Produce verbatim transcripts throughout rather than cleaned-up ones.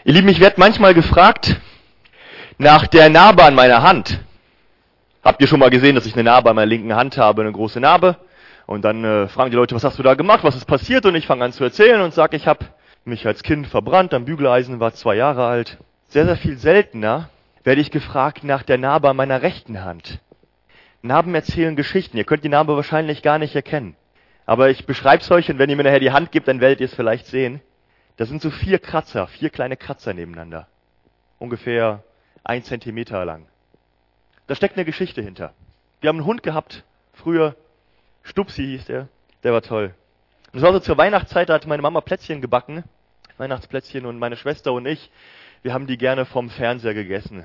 Ihr Lieben, ich werde manchmal gefragt nach der Narbe an meiner Hand. Habt ihr schon mal gesehen, dass ich eine Narbe an meiner linken Hand habe, eine große Narbe? Und dann äh, fragen die Leute, was hast du da gemacht, was ist passiert? Und ich fange an zu erzählen und sage, ich habe mich als Kind verbrannt am Bügeleisen, war zwei Jahre alt. Sehr, sehr viel seltener werde ich gefragt nach der Narbe an meiner rechten Hand. Narben erzählen Geschichten. Ihr könnt die Narbe wahrscheinlich gar nicht erkennen. Aber ich beschreibe es euch und wenn ihr mir nachher die Hand gebt, dann werdet ihr es vielleicht sehen. Das sind so vier Kratzer, vier kleine Kratzer nebeneinander. Ungefähr ein Zentimeter lang. Da steckt eine Geschichte hinter. Wir haben einen Hund gehabt, früher, Stupsi hieß der, der war toll. Und es war so zur Weihnachtszeit, da hat meine Mama Plätzchen gebacken, Weihnachtsplätzchen, und meine Schwester und ich, wir haben die gerne vom Fernseher gegessen.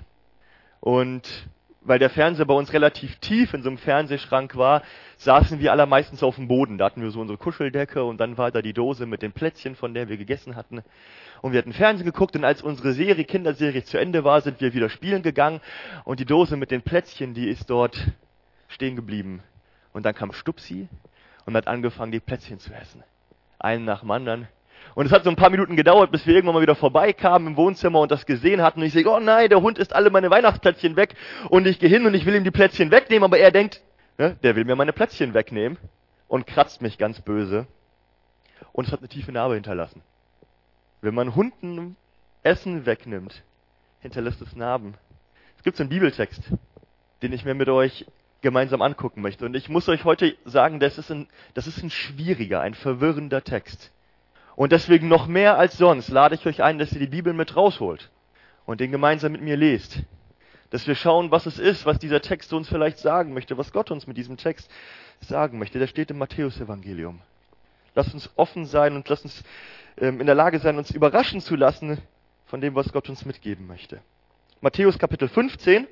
Und weil der Fernseher bei uns relativ tief in so einem Fernsehschrank war, saßen wir allermeistens auf dem Boden. Da hatten wir so unsere Kuscheldecke und dann war da die Dose mit den Plätzchen, von der wir gegessen hatten. Und wir hatten Fernsehen geguckt und als unsere Serie, Kinderserie zu Ende war, sind wir wieder spielen gegangen und die Dose mit den Plätzchen, die ist dort stehen geblieben. Und dann kam Stupsi und hat angefangen, die Plätzchen zu essen. Einen nach dem anderen. Und es hat so ein paar Minuten gedauert, bis wir irgendwann mal wieder vorbeikamen im Wohnzimmer und das gesehen hatten. Und ich sage, oh nein, der Hund isst alle meine Weihnachtsplätzchen weg. Und ich gehe hin und ich will ihm die Plätzchen wegnehmen, aber er denkt, ne, der will mir meine Plätzchen wegnehmen und kratzt mich ganz böse. Und es hat eine tiefe Narbe hinterlassen. Wenn man Hunden Essen wegnimmt, hinterlässt es Narben. Es gibt so einen Bibeltext, den ich mir mit euch gemeinsam angucken möchte. Und ich muss euch heute sagen, das ist ein, das ist ein schwieriger, ein verwirrender Text. Und deswegen noch mehr als sonst lade ich euch ein, dass ihr die Bibel mit rausholt und den gemeinsam mit mir lest. Dass wir schauen, was es ist, was dieser Text uns vielleicht sagen möchte, was Gott uns mit diesem Text sagen möchte. Der steht im Matthäus-Evangelium. Lasst uns offen sein und lasst uns ähm, in der Lage sein, uns überraschen zu lassen von dem, was Gott uns mitgeben möchte. Matthäus Kapitel fünfzehn,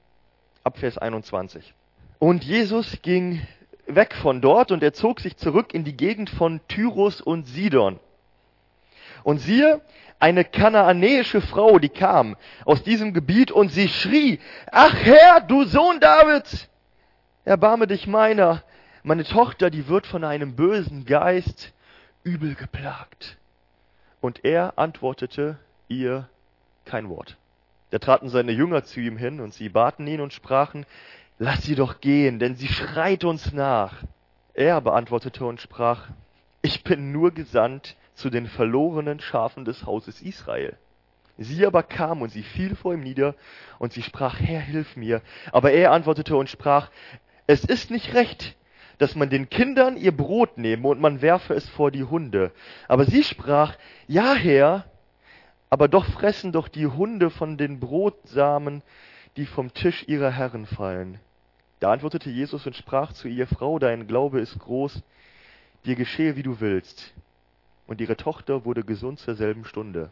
ab Vers einundzwanzig. Und Jesus ging weg von dort und er zog sich zurück in die Gegend von Tyrus und Sidon. Und siehe, eine kanaanäische Frau, die kam aus diesem Gebiet und sie schrie, ach Herr, du Sohn Davids, erbarme dich meiner. Meine Tochter, die wird von einem bösen Geist übel geplagt. Und er antwortete ihr kein Wort. Da traten seine Jünger zu ihm hin und sie baten ihn und sprachen, lass sie doch gehen, denn sie schreit uns nach. Er beantwortete und sprach, ich bin nur gesandt zu den verlorenen Schafen des Hauses Israel. Sie aber kam und sie fiel vor ihm nieder und sie sprach, Herr, hilf mir. Aber er antwortete und sprach, es ist nicht recht, dass man den Kindern ihr Brot nehme und man werfe es vor die Hunde. Aber sie sprach, ja, Herr, aber doch fressen doch die Hunde von den Brotsamen, die vom Tisch ihrer Herren fallen. Da antwortete Jesus und sprach zu ihr, Frau, dein Glaube ist groß, dir geschehe, wie du willst. Und ihre Tochter wurde gesund zur selben Stunde.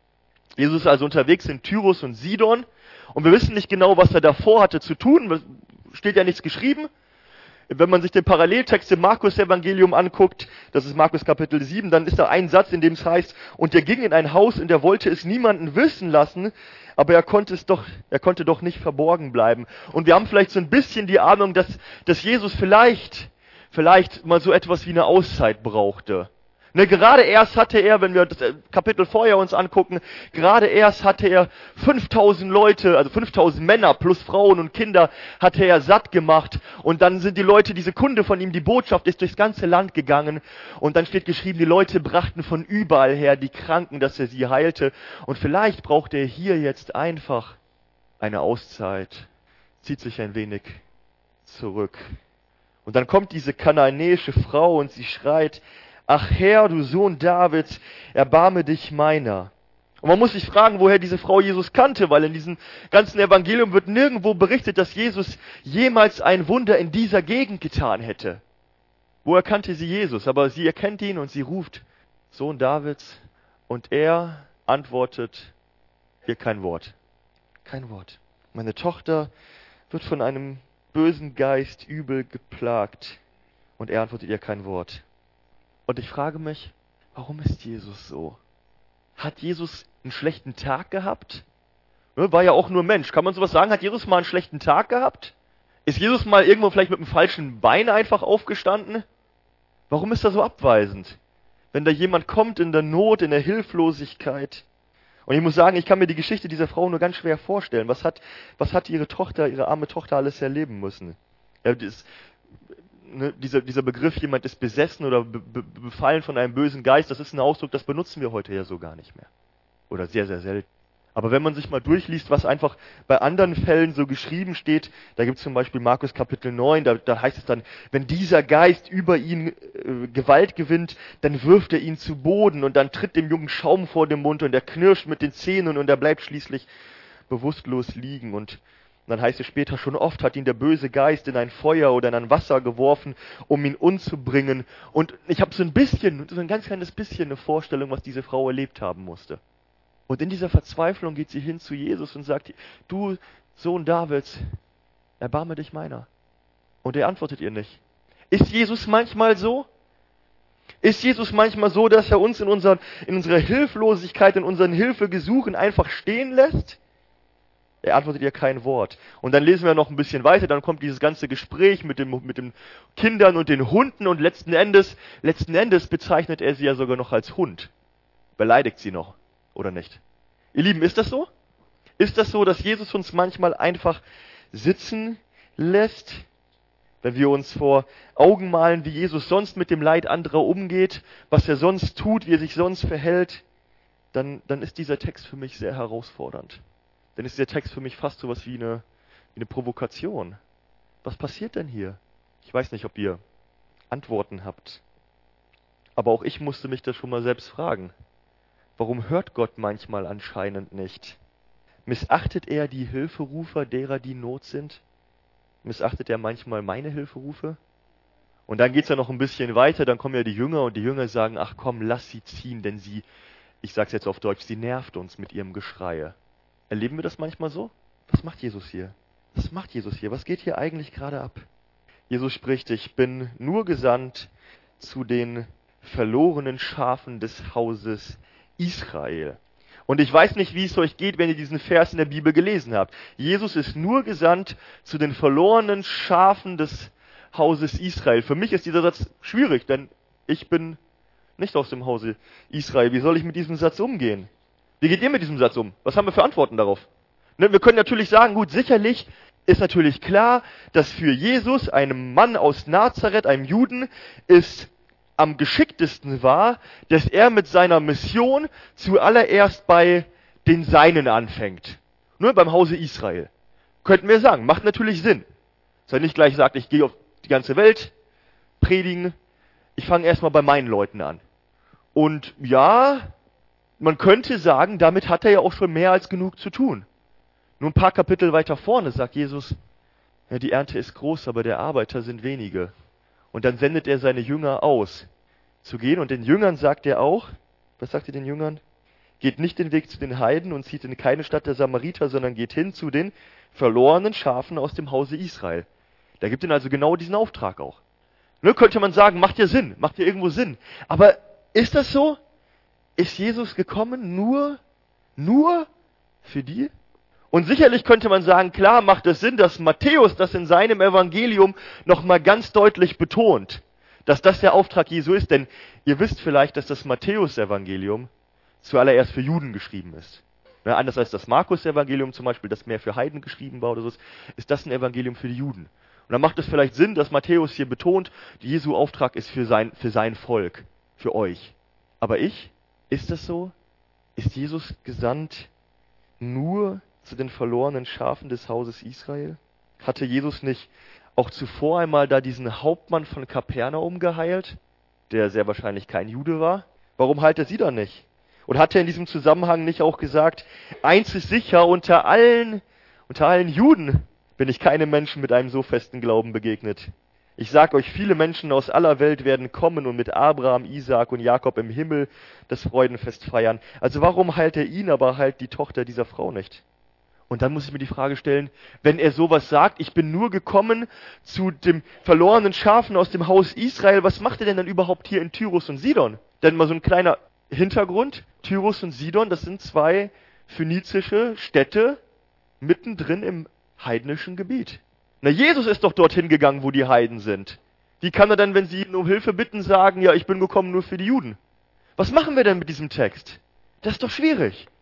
Jesus ist also unterwegs in Tyrus und Sidon und wir wissen nicht genau, was er davor hatte zu tun, steht ja nichts geschrieben. Wenn man sich den Paralleltext im Markus-Evangelium anguckt, das ist Markus Kapitel sieben, dann ist da ein Satz, in dem es heißt, und er ging in ein Haus und er wollte es niemanden wissen lassen, aber er konnte es doch, er konnte doch nicht verborgen bleiben. Und wir haben vielleicht so ein bisschen die Ahnung, dass, dass Jesus vielleicht, vielleicht mal so etwas wie eine Auszeit brauchte. Ne, gerade erst hatte er, wenn wir das Kapitel vorher uns angucken, gerade erst hatte er fünftausend Leute, also fünftausend Männer plus Frauen und Kinder, hatte er satt gemacht. Und dann sind die Leute, diese Kunde von ihm, die Botschaft ist durchs ganze Land gegangen. Und dann steht geschrieben, die Leute brachten von überall her die Kranken, dass er sie heilte. Und vielleicht brauchte er hier jetzt einfach eine Auszeit, zieht sich ein wenig zurück. Und dann kommt diese kanaanäische Frau und sie schreit, ach Herr, du Sohn Davids, erbarme dich meiner. Und man muss sich fragen, woher diese Frau Jesus kannte, weil in diesem ganzen Evangelium wird nirgendwo berichtet, dass Jesus jemals ein Wunder in dieser Gegend getan hätte. Woher kannte sie Jesus? Aber sie erkennt ihn und sie ruft, Sohn Davids, und er antwortet ihr kein Wort. Kein Wort. Meine Tochter wird von einem bösen Geist übel geplagt. Und er antwortet ihr kein Wort. Und ich frage mich, warum ist Jesus so? Hat Jesus einen schlechten Tag gehabt? War ja auch nur Mensch. Kann man sowas sagen? Hat Jesus mal einen schlechten Tag gehabt? Ist Jesus mal irgendwo vielleicht mit dem falschen Bein einfach aufgestanden? Warum ist er so abweisend? Wenn da jemand kommt in der Not, in der Hilflosigkeit Und ich muss sagen, ich kann mir die Geschichte dieser Frau nur ganz schwer vorstellen. Was hat, was hat ihre Tochter, ihre arme Tochter alles erleben müssen? Ja, das, ne, dieser, dieser Begriff, jemand ist besessen oder be, be, befallen von einem bösen Geist, das ist ein Ausdruck, das benutzen wir heute ja so gar nicht mehr. Oder sehr, sehr selten. Aber wenn man sich mal durchliest, was einfach bei anderen Fällen so geschrieben steht, da gibt es zum Beispiel Markus Kapitel neun, da, da heißt es dann, wenn dieser Geist über ihn äh, Gewalt gewinnt, dann wirft er ihn zu Boden und dann tritt dem Jungen Schaum vor den Mund und er knirscht mit den Zähnen und er bleibt schließlich bewusstlos liegen. Und dann heißt es später, schon oft hat ihn der böse Geist in ein Feuer oder in ein Wasser geworfen, um ihn umzubringen. Und ich habe so ein bisschen, so ein ganz kleines bisschen eine Vorstellung, was diese Frau erlebt haben musste. Und in dieser Verzweiflung geht sie hin zu Jesus und sagt, du Sohn Davids, erbarme dich meiner. Und er antwortet ihr nicht. Ist Jesus manchmal so? Ist Jesus manchmal so, dass er uns in, unseren, in unserer Hilflosigkeit, in unseren Hilfegesuchen einfach stehen lässt? Er antwortet ihr kein Wort. Und dann lesen wir noch ein bisschen weiter, dann kommt dieses ganze Gespräch mit, dem, mit den Kindern und den Hunden und letzten Endes, letzten Endes bezeichnet er sie ja sogar noch als Hund. Beleidigt sie noch. Oder nicht? Ihr Lieben, ist das so? Ist das so, dass Jesus uns manchmal einfach sitzen lässt, wenn wir uns vor Augen malen, wie Jesus sonst mit dem Leid anderer umgeht, was er sonst tut, wie er sich sonst verhält, dann, dann ist dieser Text für mich sehr herausfordernd. Dann ist dieser Text für mich fast so was wie eine, wie eine Provokation. Was passiert denn hier? Ich weiß nicht, ob ihr Antworten habt. Aber auch ich musste mich das schon mal selbst fragen. Warum hört Gott manchmal anscheinend nicht? Missachtet er die Hilferufer derer, die in Not sind? Missachtet er manchmal meine Hilferufe? Und dann geht's ja noch ein bisschen weiter, dann kommen ja die Jünger und die Jünger sagen, ach komm, lass sie ziehen, denn sie, ich sag's jetzt auf Deutsch, sie nervt uns mit ihrem Geschrei. Erleben wir das manchmal so? Was macht Jesus hier? Was macht Jesus hier? Was geht hier eigentlich gerade ab? Jesus spricht, ich bin nur gesandt zu den verlorenen Schafen des Hauses Israel. Und ich weiß nicht, wie es euch geht, wenn ihr diesen Vers in der Bibel gelesen habt. Jesus ist nur gesandt zu den verlorenen Schafen des Hauses Israel. Für mich ist dieser Satz schwierig, denn ich bin nicht aus dem Hause Israel. Wie soll ich mit diesem Satz umgehen? Wie geht ihr mit diesem Satz um? Was haben wir für Antworten darauf? Ne, wir können natürlich sagen, gut, sicherlich ist natürlich klar, dass für Jesus, einem Mann aus Nazareth, einem Juden, ist am geschicktesten war, dass er mit seiner Mission zuallererst bei den Seinen anfängt. Nur beim Hause Israel. Könnten wir sagen, macht natürlich Sinn. Dass er nicht gleich sagt, ich gehe auf die ganze Welt predigen, ich fange erstmal bei meinen Leuten an. Und ja, man könnte sagen, damit hat er ja auch schon mehr als genug zu tun. Nur ein paar Kapitel weiter vorne sagt Jesus, ja, die Ernte ist groß, aber der Arbeiter sind wenige. Und dann sendet er seine Jünger aus, zu gehen. Und den Jüngern sagt er auch, was sagt er den Jüngern? Geht nicht den Weg zu den Heiden und zieht in keine Stadt der Samariter, sondern geht hin zu den verlorenen Schafen aus dem Hause Israel. Da gibt ihnen also genau diesen Auftrag auch. Ne, könnte man sagen, macht ja Sinn, macht ja irgendwo Sinn. Aber ist das so? Ist Jesus gekommen nur, nur für die? Und sicherlich könnte man sagen, klar macht es Sinn, dass Matthäus das in seinem Evangelium nochmal ganz deutlich betont, dass das der Auftrag Jesu ist. Denn ihr wisst vielleicht, dass das Matthäus-Evangelium zuallererst für Juden geschrieben ist. Ja, anders als das Markus-Evangelium zum Beispiel, das mehr für Heiden geschrieben war oder so, ist das ein Evangelium für die Juden. Und dann macht es vielleicht Sinn, dass Matthäus hier betont, Jesu Auftrag ist für sein, für sein Volk, für euch. Aber ich? Ist das so? Ist Jesus gesandt nur zu den verlorenen Schafen des Hauses Israel? Hatte Jesus nicht auch zuvor einmal da diesen Hauptmann von Kapernaum geheilt, der sehr wahrscheinlich kein Jude war? Warum heilt er sie dann nicht? Und hat er in diesem Zusammenhang nicht auch gesagt, eins ist sicher, unter allen, unter allen Juden bin ich keinem Menschen mit einem so festen Glauben begegnet. Ich sage euch, viele Menschen aus aller Welt werden kommen und mit Abraham, Isaak und Jakob im Himmel das Freudenfest feiern. Also warum heilt er ihn, aber heilt die Tochter dieser Frau nicht? Und dann muss ich mir die Frage stellen, wenn er sowas sagt, ich bin nur gekommen zu dem verlorenen Schafen aus dem Haus Israel, was macht er denn dann überhaupt hier in Tyrus und Sidon? Denn mal so ein kleiner Hintergrund, Tyrus und Sidon, das sind zwei phönizische Städte mittendrin im heidnischen Gebiet. Na, Jesus ist doch dorthin gegangen, wo die Heiden sind. Wie kann er dann, wenn sie ihn um Hilfe bitten, sagen, ja, ich bin gekommen nur für die Juden? Was machen wir denn mit diesem Text? Das ist doch schwierig.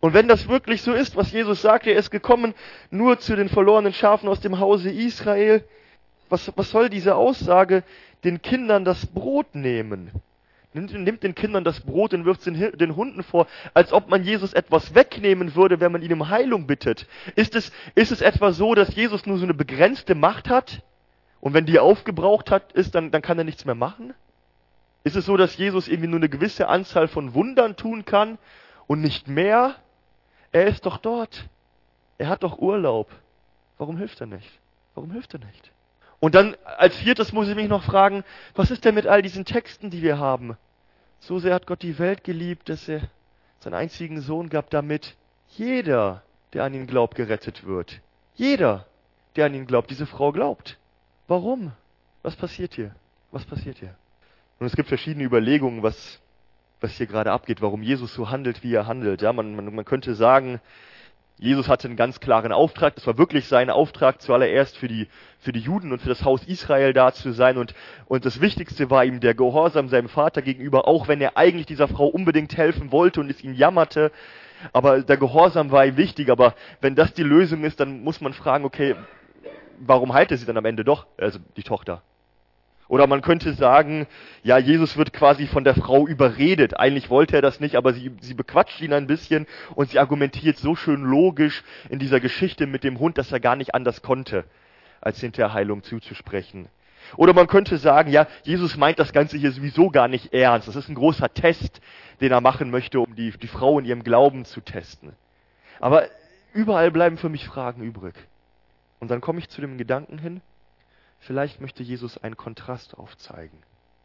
Und wenn das wirklich so ist, was Jesus sagt, er ist gekommen nur zu den verlorenen Schafen aus dem Hause Israel, was, was soll diese Aussage, den Kindern das Brot nehmen? Nimmt, nimmt den Kindern das Brot und wirft es den, den Hunden vor, als ob man Jesus etwas wegnehmen würde, wenn man ihn um Heilung bittet. Ist es, ist es etwa so, dass Jesus nur so eine begrenzte Macht hat? Und wenn die aufgebraucht hat, ist, dann, dann kann er nichts mehr machen? Ist es so, dass Jesus irgendwie nur eine gewisse Anzahl von Wundern tun kann und nicht mehr? Er ist doch dort. Er hat doch Urlaub. Warum hilft er nicht? Warum hilft er nicht? Und dann als viertes muss ich mich noch fragen, was ist denn mit all diesen Texten, die wir haben? So sehr hat Gott die Welt geliebt, dass er seinen einzigen Sohn gab, damit jeder, der an ihn glaubt, gerettet wird. Jeder, der an ihn glaubt. Diese Frau glaubt. Warum? Was passiert hier? Was passiert hier? Und es gibt verschiedene Überlegungen, was, was hier gerade abgeht, warum Jesus so handelt, wie er handelt. Ja, man, man, man könnte sagen, Jesus hatte einen ganz klaren Auftrag. Das war wirklich sein Auftrag, zuallererst für die, für die Juden und für das Haus Israel da zu sein. Und, und das Wichtigste war ihm der Gehorsam seinem Vater gegenüber, auch wenn er eigentlich dieser Frau unbedingt helfen wollte und es ihn jammerte. Aber der Gehorsam war ihm wichtig. Aber wenn das die Lösung ist, dann muss man fragen, okay, warum heilt er sie dann am Ende doch, also die Tochter? Oder man könnte sagen, ja, Jesus wird quasi von der Frau überredet. Eigentlich wollte er das nicht, aber sie, sie bequatscht ihn ein bisschen und sie argumentiert so schön logisch in dieser Geschichte mit dem Hund, dass er gar nicht anders konnte, als hinterher Heilung zuzusprechen. Oder man könnte sagen, ja, Jesus meint das Ganze hier sowieso gar nicht ernst. Das ist ein großer Test, den er machen möchte, um die, die Frau in ihrem Glauben zu testen. Aber überall bleiben für mich Fragen übrig. Und dann komme ich zu dem Gedanken hin, vielleicht möchte Jesus einen Kontrast aufzeigen.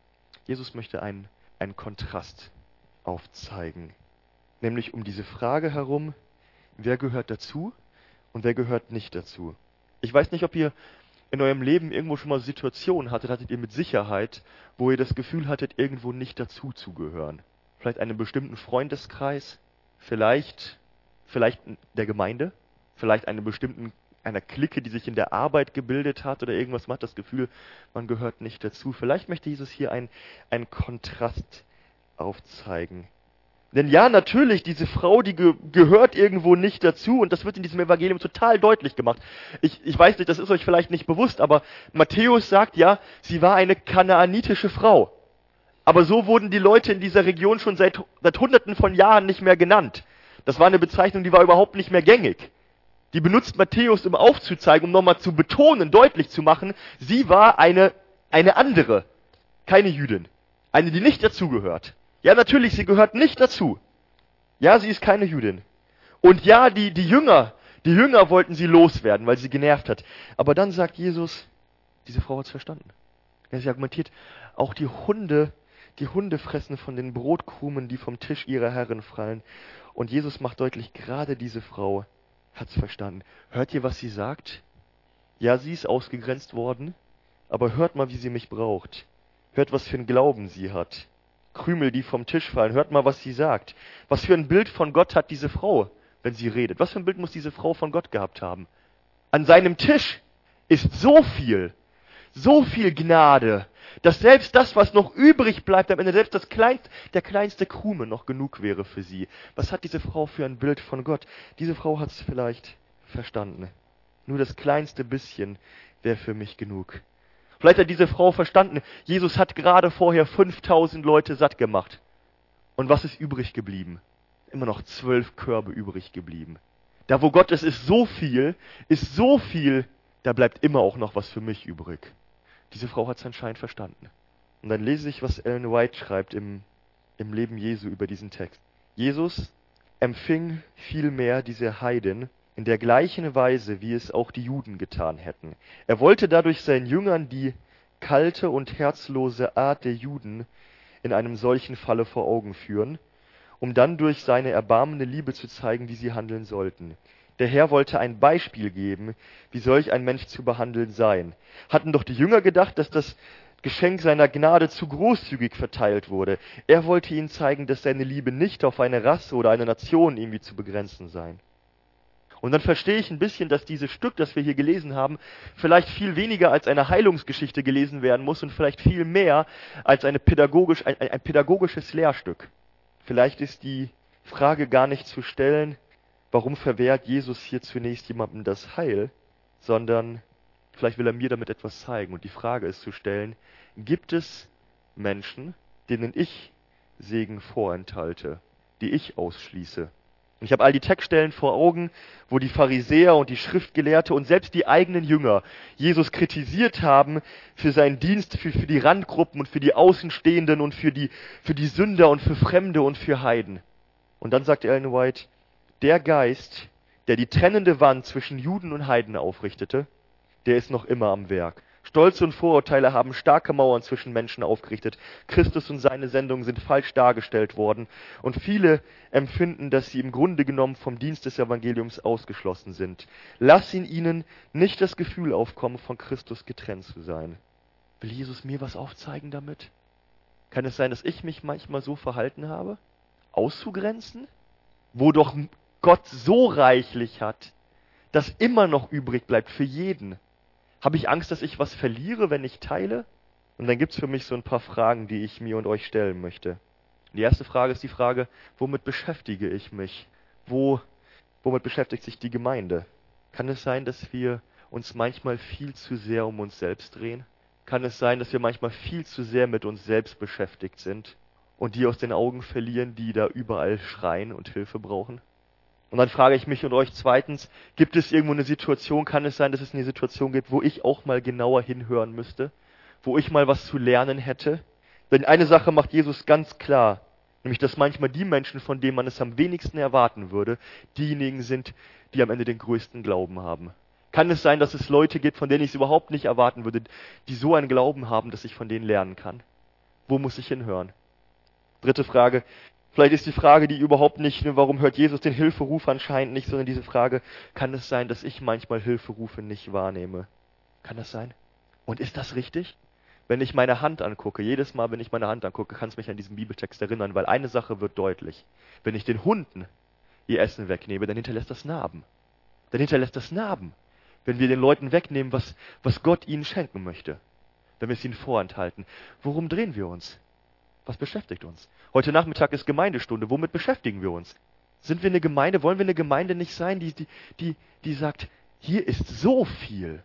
Jesus möchte einen, einen Kontrast aufzeigen. Nämlich um diese Frage herum, wer gehört dazu und wer gehört nicht dazu. Ich weiß nicht, ob ihr in eurem Leben irgendwo schon mal Situationen hattet, hattet ihr mit Sicherheit, wo ihr das Gefühl hattet, irgendwo nicht dazu zu gehören. Vielleicht einem bestimmten Freundeskreis, vielleicht, vielleicht der Gemeinde, vielleicht einem bestimmten einer Clique, die sich in der Arbeit gebildet hat oder irgendwas, man hat das Gefühl, man gehört nicht dazu. Vielleicht möchte Jesus hier einen, einen Kontrast aufzeigen. Denn ja, natürlich, diese Frau, die ge- gehört irgendwo nicht dazu und das wird in diesem Evangelium total deutlich gemacht. Ich, ich weiß nicht, das ist euch vielleicht nicht bewusst, aber Matthäus sagt ja, sie war eine kanaanitische Frau. Aber so wurden die Leute in dieser Region schon seit, seit Hunderten von Jahren nicht mehr genannt. Das war eine Bezeichnung, die war überhaupt nicht mehr gängig. Die benutzt Matthäus, um aufzuzeigen, um nochmal zu betonen, deutlich zu machen, sie war eine, eine andere, keine Jüdin. Eine, die nicht dazugehört. Ja, natürlich, sie gehört nicht dazu. Ja, sie ist keine Jüdin. Und ja, die, die Jünger, die Jünger wollten sie loswerden, weil sie genervt hat. Aber dann sagt Jesus, diese Frau hat's verstanden. Ja, sie argumentiert, auch die Hunde, die Hunde fressen von den Brotkrumen, die vom Tisch ihrer Herren fallen. Und Jesus macht deutlich, gerade diese Frau hat's verstanden. Hört ihr, was sie sagt? Ja, sie ist ausgegrenzt worden, aber hört mal, wie sie mich braucht. Hört, was für einen Glauben sie hat. Krümel, die vom Tisch fallen. Hört mal, was sie sagt. Was für ein Bild von Gott hat diese Frau, wenn sie redet? Was für ein Bild muss diese Frau von Gott gehabt haben? An seinem Tisch ist so viel, so viel Gnade, dass selbst das, was noch übrig bleibt, am Ende selbst das kleinste, der kleinste Krume noch genug wäre für sie. Was hat diese Frau für ein Bild von Gott? Diese Frau hat es vielleicht verstanden. Nur das kleinste bisschen wäre für mich genug. Vielleicht hat diese Frau verstanden, Jesus hat gerade vorher fünftausend Leute satt gemacht. Und was ist übrig geblieben? Immer noch zwölf Körbe übrig geblieben. Da wo Gott ist, ist so viel, ist so viel, da bleibt immer auch noch was für mich übrig. Diese Frau hat es anscheinend verstanden. Und dann lese ich, was Ellen White schreibt im, im Leben Jesu über diesen Text. Jesus empfing vielmehr diese Heiden in der gleichen Weise, wie es auch die Juden getan hätten. Er wollte dadurch seinen Jüngern die kalte und herzlose Art der Juden in einem solchen Falle vor Augen führen, um dann durch seine erbarmende Liebe zu zeigen, wie sie handeln sollten. Der Herr wollte ein Beispiel geben, wie solch ein Mensch zu behandeln sei. Hatten doch die Jünger gedacht, dass das Geschenk seiner Gnade zu großzügig verteilt wurde. Er wollte ihnen zeigen, dass seine Liebe nicht auf eine Rasse oder eine Nation irgendwie zu begrenzen sei. Und dann verstehe ich ein bisschen, dass dieses Stück, das wir hier gelesen haben, vielleicht viel weniger als eine Heilungsgeschichte gelesen werden muss und vielleicht viel mehr als eine pädagogisch, ein, ein pädagogisches Lehrstück. Vielleicht ist die Frage gar nicht zu stellen, warum verwehrt Jesus hier zunächst jemandem das Heil, sondern vielleicht will er mir damit etwas zeigen. Und die Frage ist zu stellen, gibt es Menschen, denen ich Segen vorenthalte, die ich ausschließe? Und ich habe all die Textstellen vor Augen, wo die Pharisäer und die Schriftgelehrte und selbst die eigenen Jünger Jesus kritisiert haben für seinen Dienst, für, für die Randgruppen und für die Außenstehenden und für die, für die Sünder und für Fremde und für Heiden. Und dann sagt Ellen White, der Geist, der die trennende Wand zwischen Juden und Heiden aufrichtete, der ist noch immer am Werk. Stolz und Vorurteile haben starke Mauern zwischen Menschen aufgerichtet. Christus und seine Sendung sind falsch dargestellt worden. Und viele empfinden, dass sie im Grunde genommen vom Dienst des Evangeliums ausgeschlossen sind. Lass in ihnen nicht das Gefühl aufkommen, von Christus getrennt zu sein. Will Jesus mir was aufzeigen damit? Kann es sein, dass ich mich manchmal so verhalten habe? Auszugrenzen? Wo doch Gott so reichlich hat, dass immer noch übrig bleibt für jeden. Habe ich Angst, dass ich was verliere, wenn ich teile? Und dann gibt es für mich so ein paar Fragen, die ich mir und euch stellen möchte. Die erste Frage ist die Frage, womit beschäftige ich mich? Wo, womit beschäftigt sich die Gemeinde? Kann es sein, dass wir uns manchmal viel zu sehr um uns selbst drehen? Kann es sein, dass wir manchmal viel zu sehr mit uns selbst beschäftigt sind und die aus den Augen verlieren, die da überall schreien und Hilfe brauchen? Und dann frage ich mich und euch zweitens, gibt es irgendwo eine Situation, kann es sein, dass es eine Situation gibt, wo ich auch mal genauer hinhören müsste, wo ich mal was zu lernen hätte? Denn eine Sache macht Jesus ganz klar, nämlich dass manchmal die Menschen, von denen man es am wenigsten erwarten würde, diejenigen sind, die am Ende den größten Glauben haben. Kann es sein, dass es Leute gibt, von denen ich es überhaupt nicht erwarten würde, die so einen Glauben haben, dass ich von denen lernen kann? Wo muss ich hinhören? Dritte Frage. Vielleicht ist die Frage, die überhaupt nicht, warum hört Jesus den Hilferuf anscheinend nicht, sondern diese Frage, kann es sein, dass ich manchmal Hilferufe nicht wahrnehme? Kann das sein? Und ist das richtig? Wenn ich meine Hand angucke, jedes Mal, wenn ich meine Hand angucke, kann es mich an diesen Bibeltext erinnern, weil eine Sache wird deutlich. Wenn ich den Hunden ihr Essen wegnehme, dann hinterlässt das Narben. Dann hinterlässt das Narben. Wenn wir den Leuten wegnehmen, was, was Gott ihnen schenken möchte, wenn wir es ihnen vorenthalten. Worum drehen wir uns? Was beschäftigt uns? Heute Nachmittag ist Gemeindestunde. Womit beschäftigen wir uns? Sind wir eine Gemeinde? Wollen wir eine Gemeinde nicht sein, die, die, die, die sagt, hier ist so viel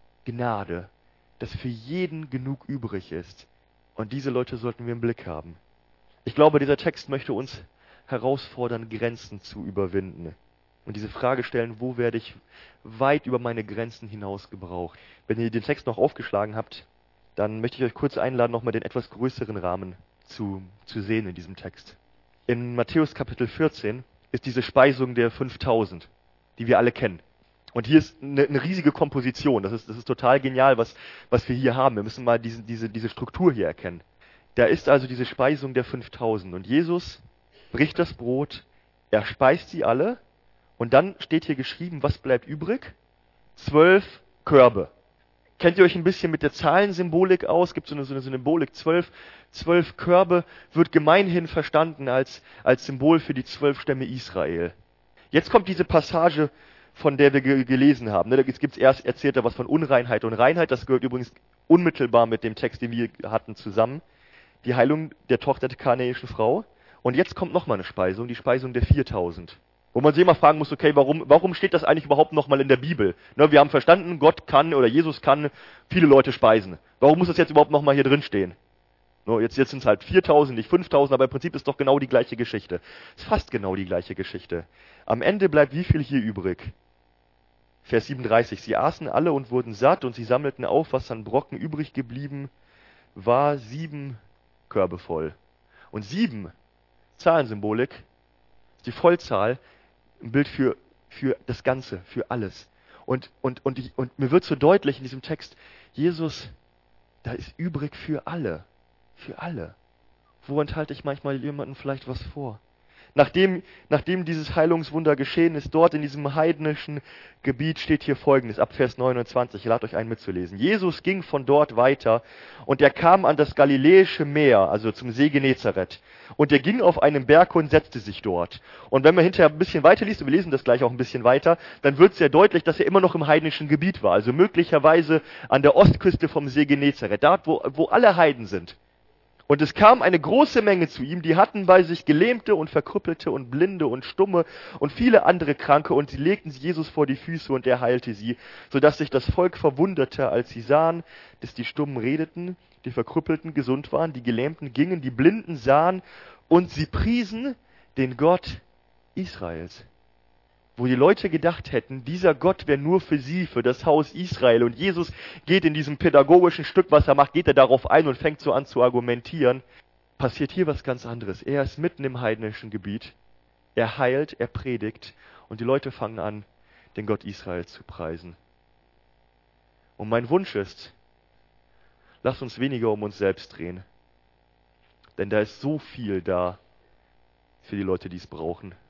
Gnade, dass für jeden genug übrig ist. Und diese Leute sollten wir im Blick haben. Ich glaube, dieser Text möchte uns herausfordern, Grenzen zu überwinden. Und diese Frage stellen, wo werde ich weit über meine Grenzen hinaus gebraucht? Wenn ihr den Text noch aufgeschlagen habt, dann möchte ich euch kurz einladen, nochmal den etwas größeren Rahmen zu, zu sehen in diesem Text. In Matthäus Kapitel vierzehn ist diese Speisung der fünftausend, die wir alle kennen. Und hier ist eine, eine riesige Komposition. Das ist, das ist total genial, was, was wir hier haben. Wir müssen mal diese, diese, diese Struktur hier erkennen. Da ist also diese Speisung der fünftausend. Und Jesus bricht das Brot, er speist sie alle. Und dann steht hier geschrieben, was bleibt übrig? Zwölf Körbe. Kennt ihr euch ein bisschen mit der Zahlensymbolik aus? Gibt so eine, so eine Symbolik. Zwölf, zwölf Körbe wird gemeinhin verstanden als, als Symbol für die zwölf Stämme Israel. Jetzt kommt diese Passage, von der wir ge- gelesen haben. Da gibt es erst, erzählt er was von Unreinheit und Reinheit. Das gehört übrigens unmittelbar mit dem Text, den wir hatten, zusammen. Die Heilung der Tochter der kananäischen Frau. Und jetzt kommt nochmal eine Speisung, die Speisung der viertausend. Wo man sich immer fragen muss, okay, warum, warum steht das eigentlich überhaupt nochmal in der Bibel? Ne, wir haben verstanden, Gott kann oder Jesus kann viele Leute speisen. Warum muss das jetzt überhaupt nochmal hier drin stehen? No, jetzt jetzt sind es halt viertausend, nicht fünftausend, aber im Prinzip ist doch genau die gleiche Geschichte. Es ist fast genau die gleiche Geschichte. Am Ende bleibt wie viel hier übrig? Vers siebenunddreißig. Sie aßen alle und wurden satt und sie sammelten auf, was an Brocken übrig geblieben war, sieben Körbe voll. Und sieben, Zahlensymbolik, ist die Vollzahl, ein Bild für, für das Ganze, für alles. Und, und, und, ich, und mir wird so deutlich in diesem Text, Jesus, da ist übrig für alle. Für alle. Wo enthalte ich manchmal jemandem vielleicht was vor? Nachdem, nachdem dieses Heilungswunder geschehen ist, dort in diesem heidnischen Gebiet steht hier Folgendes, ab Vers neunundzwanzig, ich lade euch ein mitzulesen. Jesus ging von dort weiter und er kam an das Galiläische Meer, also zum See Genezareth. Und er ging auf einen Berg und setzte sich dort. Und wenn man hinterher ein bisschen weiter liest, und wir lesen das gleich auch ein bisschen weiter, dann wird sehr deutlich, dass er immer noch im heidnischen Gebiet war, also möglicherweise an der Ostküste vom See Genezareth, dort wo, wo alle Heiden sind. Und es kam eine große Menge zu ihm, die hatten bei sich Gelähmte und Verkrüppelte und Blinde und Stumme und viele andere Kranke, und sie legten sie Jesus vor die Füße, und er heilte sie, sodass sich das Volk verwunderte, als sie sahen, dass die Stummen redeten, die Verkrüppelten gesund waren, die Gelähmten gingen, die Blinden sahen, und sie priesen den Gott Israels. Wo die Leute gedacht hätten, dieser Gott wäre nur für sie, für das Haus Israel. Und Jesus geht in diesem pädagogischen Stück, was er macht, geht er darauf ein und fängt so an zu argumentieren. Passiert hier was ganz anderes. Er ist mitten im heidnischen Gebiet. Er heilt, er predigt, und die Leute fangen an, den Gott Israel zu preisen. Und mein Wunsch ist, lass uns weniger um uns selbst drehen. Denn da ist so viel da für die Leute, die es brauchen.